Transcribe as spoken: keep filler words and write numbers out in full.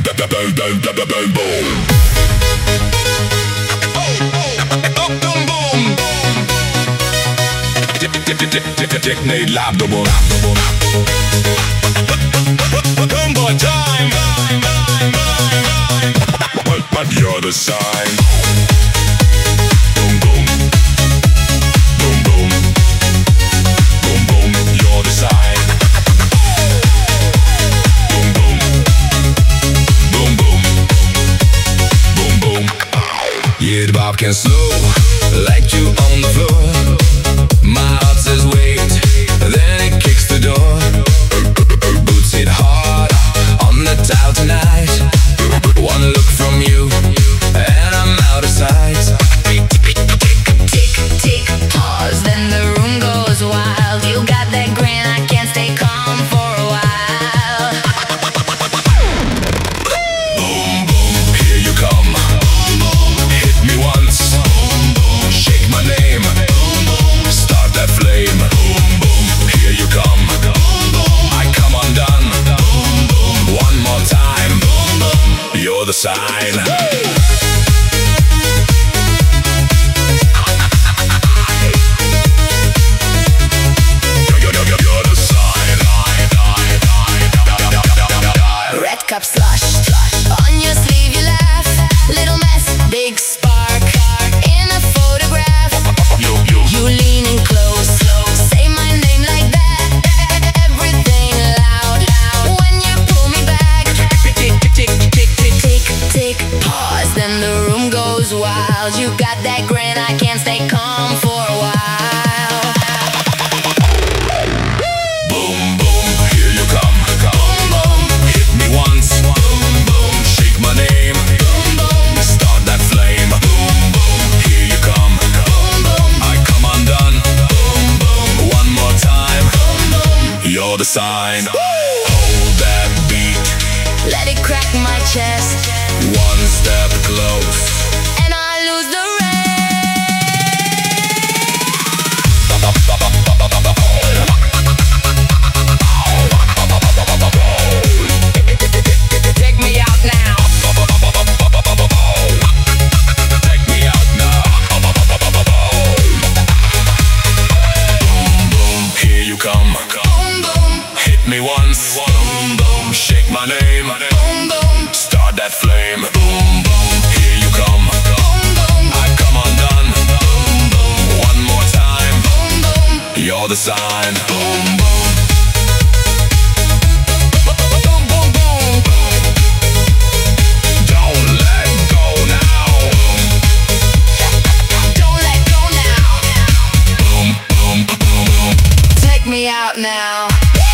Technique lab double. Boy time. But, but you're the sign. Boom boom. Boom boom. Boom boom. You're the sign. Boom boom. Boom boom. Boom boom. Yeah, the bob can slow like you on the floor. My heart says wait, then it kicks the door. Boots it hard on the tile tonight. One look from you and I'm out of sight. Tick, tick, tick, pause, then the room goes wild. You got that grin, I can't stay calm for a while. Boom, boom, here you come. Boom, boom, hit me once. Boom, boom, shake my name. Boom, boom, start that flame. Boom, boom, here you come. Boom, boom, I come undone. Boom, boom, one more time. Boom, boom, you're the sign. Red cup slush, on your sleeve you laugh. Little mess, big spark, in a photograph. You leaning close, say my name like that. Everything loud, when you pull me back. Tick, tick, tick, tick, tick, tick, pause, then the room goes wild. You got that grin, I can't stay calm for a while. Boom, boom, here you come. Boom, boom, hit me once. Boom, boom, shake my name. Boom, boom, start that flame. Boom, boom, here you come. Boom, boom, I come undone. Boom, boom, one more time. Boom, boom, you're the sign. Hold that beat. Let it crack my chest, One step close. and I lose the race. Take me out now. Take me out now. Boom, boom, here you come. Boom, boom, Hit me once. Boom, boom, shake my name. boom, boom, Start that flame. Boom, boom, here you come. boom, boom, I come undone. Boom, boom, one more time. boom, boom. You're the sign. Boom, boom. Boom, boom, boom. Don't let go now. Don't let go now. Boom, boom, boom, boom. Take me out now.